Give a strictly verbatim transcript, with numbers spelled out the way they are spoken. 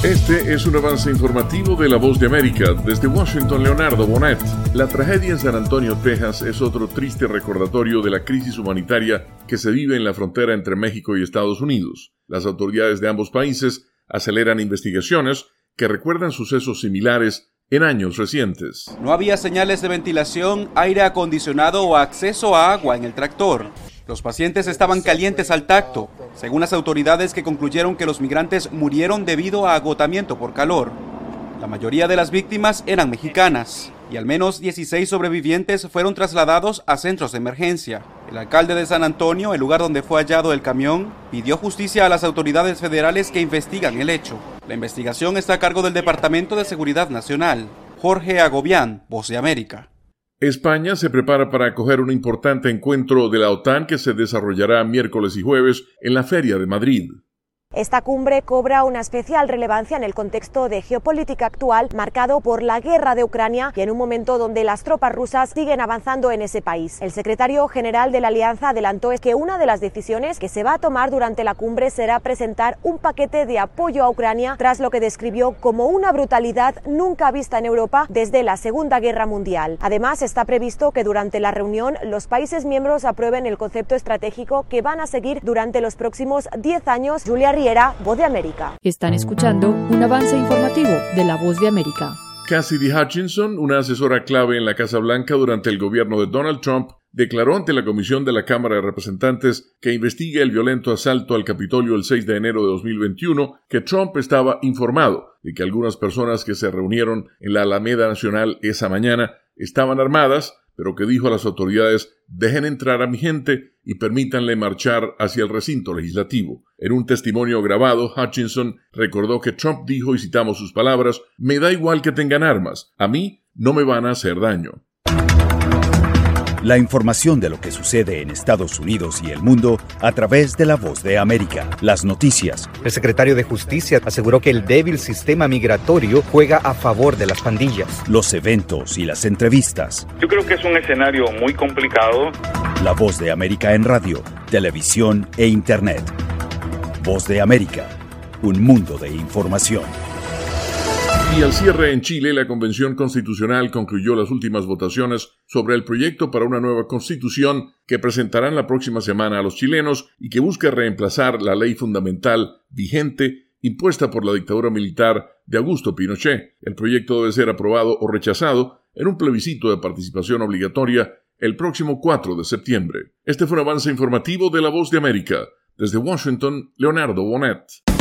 Este es un avance informativo de La Voz de América. Desde Washington, Leonardo Bonet. La tragedia en San Antonio, Texas, es otro triste recordatorio de la crisis humanitaria que se vive en la frontera entre México y Estados Unidos. Las autoridades de ambos países aceleran investigaciones que recuerdan sucesos similares en años recientes. No había señales de ventilación, aire acondicionado o acceso a agua en el tractor. Los pacientes estaban calientes al tacto, según las autoridades, que concluyeron que los migrantes murieron debido a agotamiento por calor. La mayoría de las víctimas eran mexicanas y al menos dieciséis sobrevivientes fueron trasladados a centros de emergencia. El alcalde de San Antonio, el lugar donde fue hallado el camión, pidió justicia a las autoridades federales que investigan el hecho. La investigación está a cargo del Departamento de Seguridad Nacional. Jorge Agobián, Voz de América. España se prepara para acoger un importante encuentro de la OTAN que se desarrollará miércoles y jueves en la Feria de Madrid. Esta cumbre cobra una especial relevancia en el contexto de geopolítica actual marcado por la guerra de Ucrania y en un momento donde las tropas rusas siguen avanzando en ese país. El secretario general de la Alianza adelantó que una de las decisiones que se va a tomar durante la cumbre será presentar un paquete de apoyo a Ucrania tras lo que describió como una brutalidad nunca vista en Europa desde la Segunda Guerra Mundial. Además, está previsto que durante la reunión los países miembros aprueben el concepto estratégico que van a seguir durante los próximos diez años. Julia Riera, Voz de América. Están escuchando un avance informativo de La Voz de América. Cassidy Hutchinson, una asesora clave en la Casa Blanca durante el gobierno de Donald Trump, declaró ante la Comisión de la Cámara de Representantes que investiga el violento asalto al Capitolio el seis de enero de dos mil veintiuno que Trump estaba informado de que algunas personas que se reunieron en la Alameda Nacional esa mañana estaban armadas, pero que dijo a las autoridades: dejen entrar a mi gente y permítanle marchar hacia el recinto legislativo. En un testimonio grabado, Hutchinson recordó que Trump dijo, y citamos sus palabras: me da igual que tengan armas, a mí no me van a hacer daño. La información de lo que sucede en Estados Unidos y el mundo a través de La Voz de América. Las noticias. El secretario de Justicia aseguró que el débil sistema migratorio juega a favor de las pandillas. Los eventos y las entrevistas. Yo creo que es un escenario muy complicado. La Voz de América en radio, televisión e internet. Voz de América, un mundo de información. Y al cierre en Chile, la Convención Constitucional concluyó las últimas votaciones sobre el proyecto para una nueva constitución que presentarán la próxima semana a los chilenos y que busca reemplazar la ley fundamental vigente impuesta por la dictadura militar de Augusto Pinochet. El proyecto debe ser aprobado o rechazado en un plebiscito de participación obligatoria el próximo cuatro de septiembre. Este fue un avance informativo de La Voz de América. Desde Washington, Leonardo Bonet.